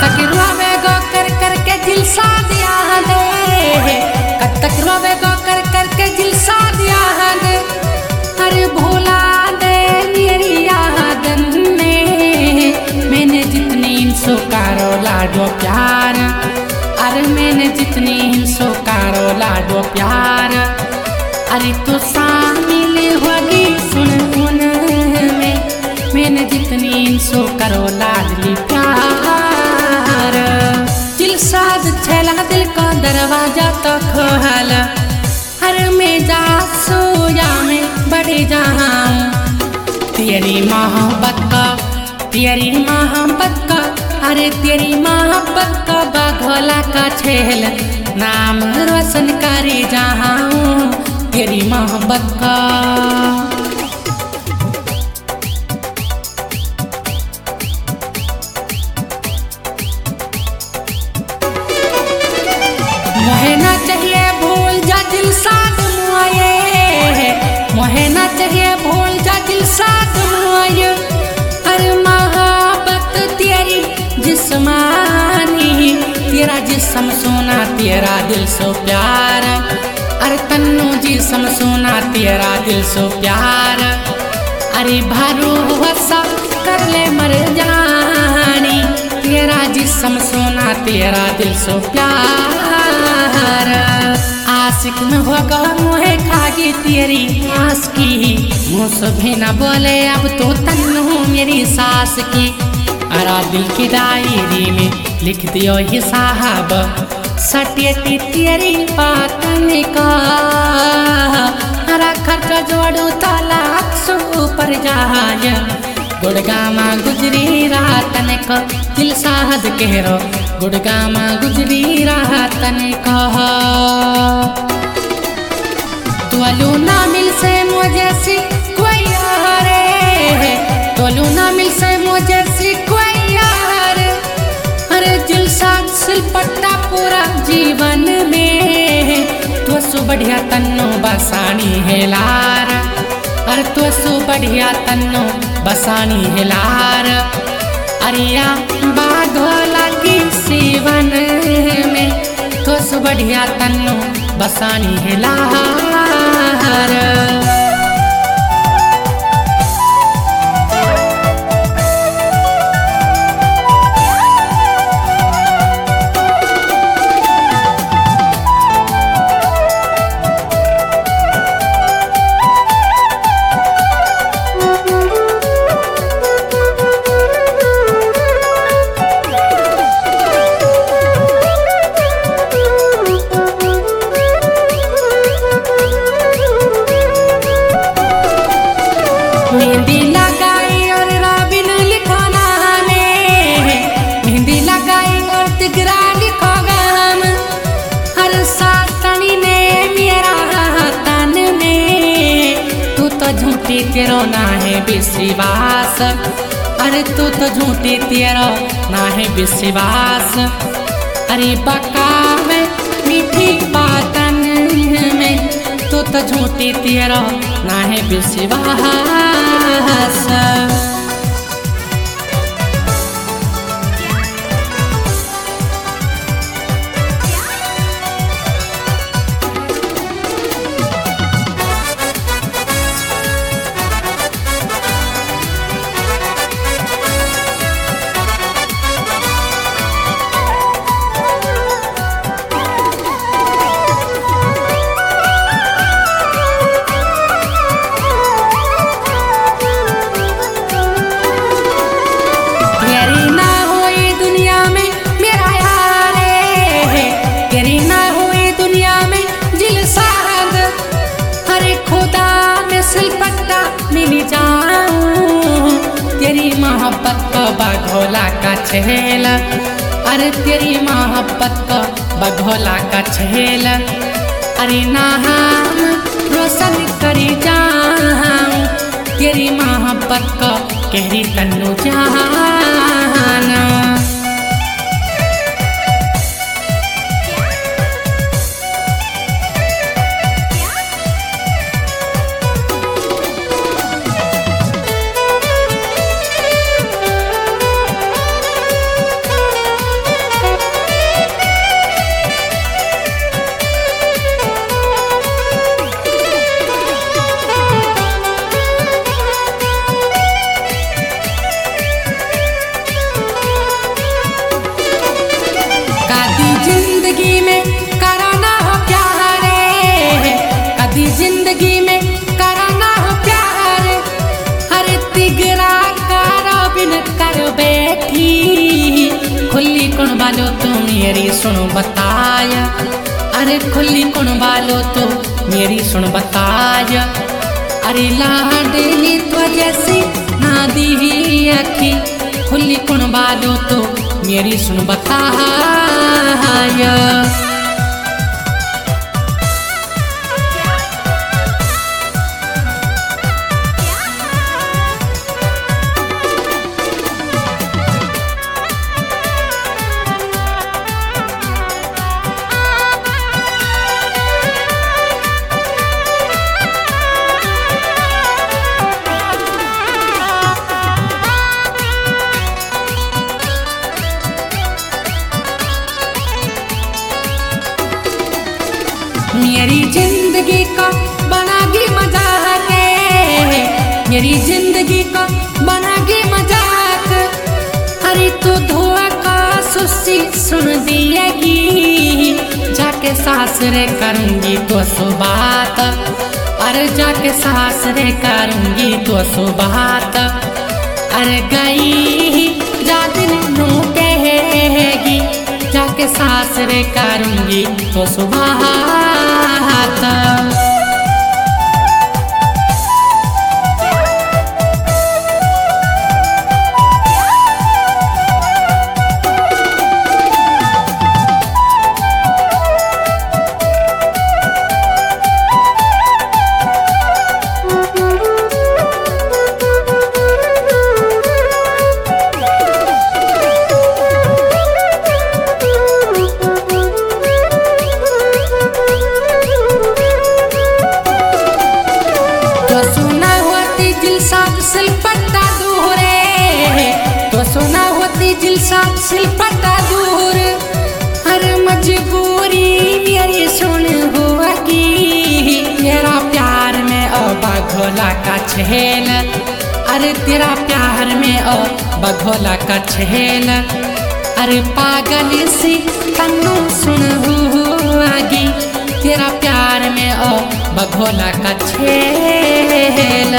तक रोवेगो कर कर के दिल सा दिया दे, कब तक रोवेगो कर कर के दिल सा दिया दे। अरे भूला दे मेरी यादन में मैंने जितनी इनसो कारो लाडो प्यार, अरे मैंने जितनी इनसो कारो लाडो प्यार। अरे तो शामिल होगी सुन सुन में मैंने जितनी इनसो करो लाडली प्यार। दिल साध छला दिल का दरवाजा तो खोल, हर में जा सोया में बढ़ जाऊं। तेरी मोहब्बत का, तेरी मोहब्बत का, अरे तेरी मोहब्बत का बाघोला का छेल नाम रोशन करे जाऊं। तेरी मोहब्बत का मोहे ना चाहिए भूल जा दिल साथ मुआये, मोहे ना चाहिए भूल जा दिल साथ मुआये। अरे मोहब्बत तेरी जिस्मानी, तेरा जिस्म सोना तेरा दिल सो प्यार। अरे तन्नू जिस्म सोना तेरा दिल सो प्यार। अरे भरोसा कर ले मर जानी, तेरा जिस्म सोना तेरा दिल सो प्यार। आशिक में होगा मोहे खागी तेरी आस की, मुँह से भी न बोले अब तो तन्नू मेरी सास की। अरा दिल की डायरी में लिख दियो ही साहब सटेटी तेरी बातन का। अरा खर्चा जोड़ू तालाक सो ऊपर जाय, गुड़गामा गुजरी रातन का दिल साहद कह गुड़गामा गुजरी रातन का। तोलू ना मिल से मुझे सी कोई यार, तोलू ना मिल से मुझे सी कोई यार। अरे दिल साथ सिलपट्टा पूरा जीवन में, तो सु बढ़िया तन्नो बसानी है लार। अरे तो सु बढ़िया तन्नो बसानी है लार। अरिया बाघोला की सीवन में, तो सु बढ़िया तन्नो बसानी है लार। मेहंदी लगाई और राबिन लिखा नामे, मेहंदी लगाई और तिगरा लिखा गाम। हर सातनी ने मेरा तन में, तू तो झूठी तेरो ना है विश्वास। अरे तू तो झूठी तेरो ना है विश्वास। अरे बकावे मीठी बातन में, तू तो झूठी तेरा ना है विश्वास। तेरी मोहब्बत का बघोला का छेल, अरे तेरी मोहब्बत का बघोला का छेल। अरे नाम रोशन करी जाऊं, तेरी मोहब्बत का कहरी तन्नू जाना। देगी। खुली कौन बालो तो मेरी सुन बताया, अरे खुली कौन बालो तो मेरी सुन बताया। अरे लाडली तो जैसी ना दी अखी, खुली कौन बालो तो मेरी सुन बताया। मेरी जिंदगी का बनागी मजाक, मेरी जिंदगी का बनागी मजाक। अरे तू धोआ का सुस्सी सुन दिएगी, जाके सासरे करूंगी तो सुबात। अरे जाके सासरे करूंगी तो सुबात। अरे गई जा दिन नू कहेगी, जाके सासरे करूंगी तो सुबात। सिलपट्टा दूरे तो सुना होती जिलसाद सिलपट्टा दूर। हर मजबूरी मेरी सुन होगी, तेरा प्यार में ओ बघोला का छेल। अरे तेरा प्यार में ओ बघोला का छेल। अरे पागल सी तन्नू सुन होगी, तेरा प्यार में ओ बघोला का छेल।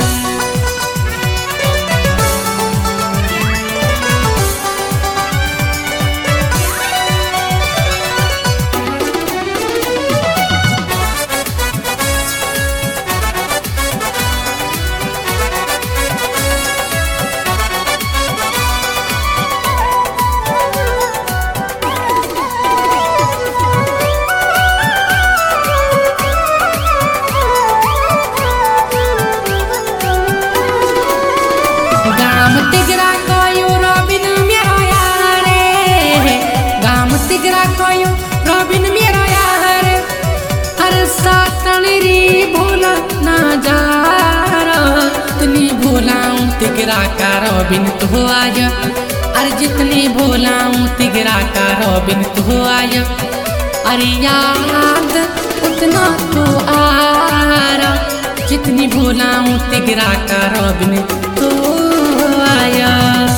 तिगरा कोयो रॉबिन मेरा यार, गाम तिगरा कोयो रॉबिन मेरा यार। हर सातनरी भूला ना जा जितनी भूलाऊं तिगरा का रॉबिन तू आया। अरे जितनी भूलाऊं तिगरा का रॉबिन तू आया। अरे याद उतना तो आ रहा, जितनी भूलाऊं तिगरा का रॉबिन तू आया।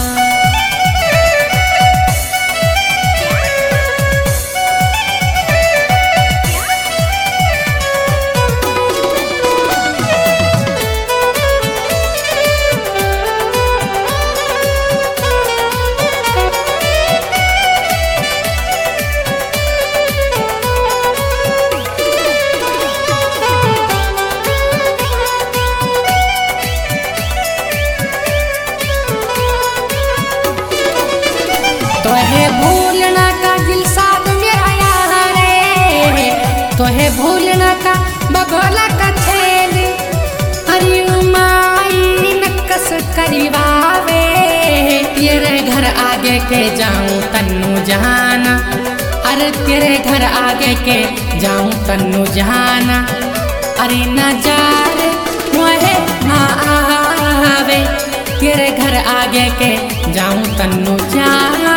तोहे भूलना का जिलसाद मेरा यार, तोहे भूलना का बघोला का छेल। अरे माई नक्कस करीबावे, तेरे घर आगे के जाऊं तन्नू जहाना। अरे तेरे घर आगे के जाऊं तन्नू जहाना। अरे न जा रे मोहे ना आवे, तेरे घर आगे के जाऊं तन्नू जहाना।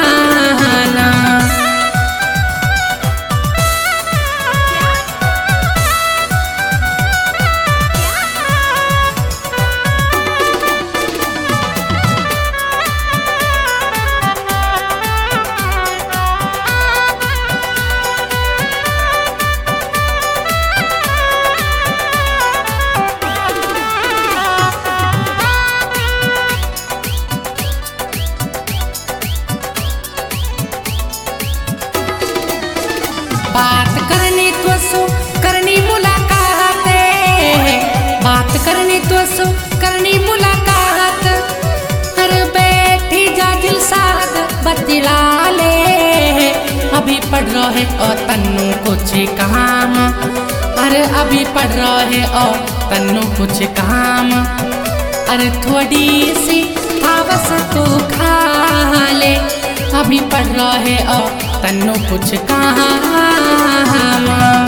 बात करनी तो सो करनी मुलाकात, बात करनी तो सो करनी मुलाकात। अरे बैठी जा दिल साथ बतिला ले, अभी पढ़ रहे और तन्नू कुछ काम। अरे अभी पढ़ रहे और तन्नू कुछ काम। अरे थोड़ी सी हवस तू खा ले, अभी पढ़ रहे और तन्नू कुछ काम।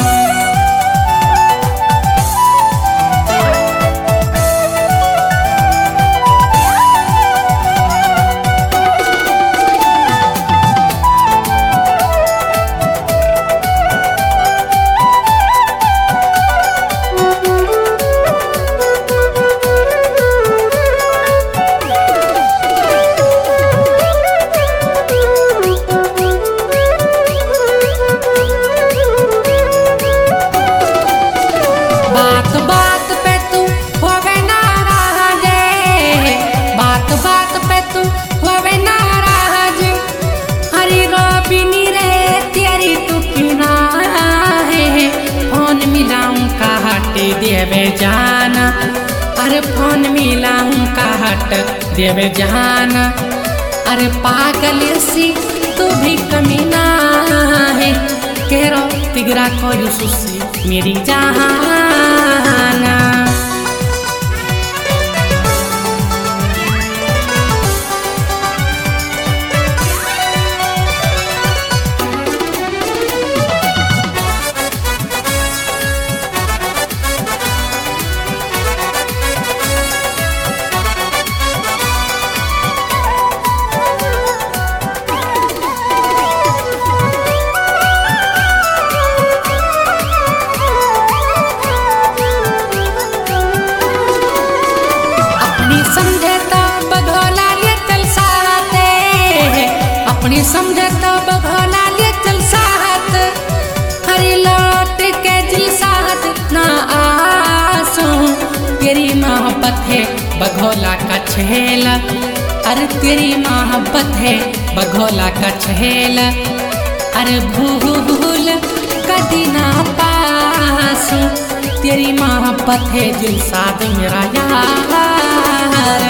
देवे जाना, अरे फोन मिलाऊं का हट देवे जाना। अरे पागल सी तू भी कमीना है, कह रो तिगरा को यूसुसी मेरी जाना। अपनी समझे तो बघोला ले चल साथ, हरी लौट के दिल साथ ना आसू। तेरी मोहब्बत है बघोला का छेला, अरे तेरी मोहब्बत है बघोला का छेला। अरे भूल कदी ना पासू, तेरी मोहब्बत है दिल साथ मेरा यार।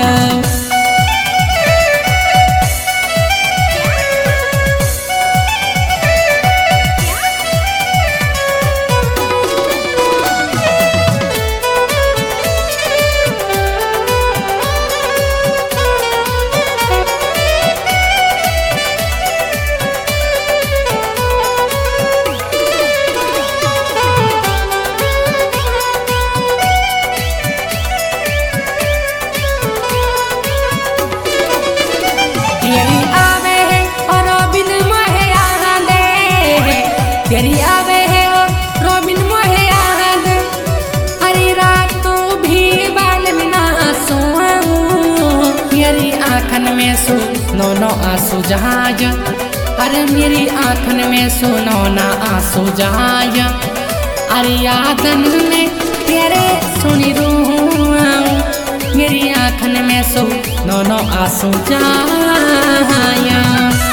तेरी आवे है और रोबिन मोहे याद, हरी रातों भी बाल में ना सोऊं। मेरी आँखन में सो नो आंसू जहाज, अरे मेरी आँखन में सो नो आंसू जहाज। अरे यादन में तेरे सुनी रूह, मेरी आँखन में सो नो आंसू जहाज।